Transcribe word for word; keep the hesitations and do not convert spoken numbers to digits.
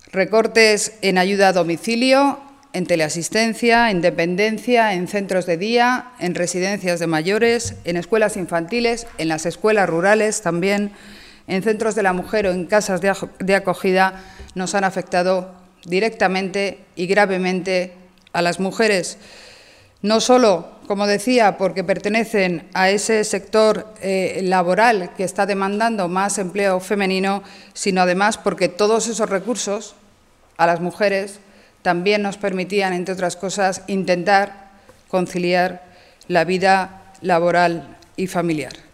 Recortes en ayuda a domicilio, en teleasistencia, en dependencia, en centros de día, en residencias de mayores, en escuelas infantiles, en las escuelas rurales también, en centros de la mujer o en casas de acogida, nos han afectado directamente y gravemente a las mujeres. No solo, como decía, porque pertenecen a ese sector eh, laboral que está demandando más empleo femenino, sino además porque todos esos recursos a las mujeres también nos permitían, entre otras cosas, intentar conciliar la vida laboral y familiar.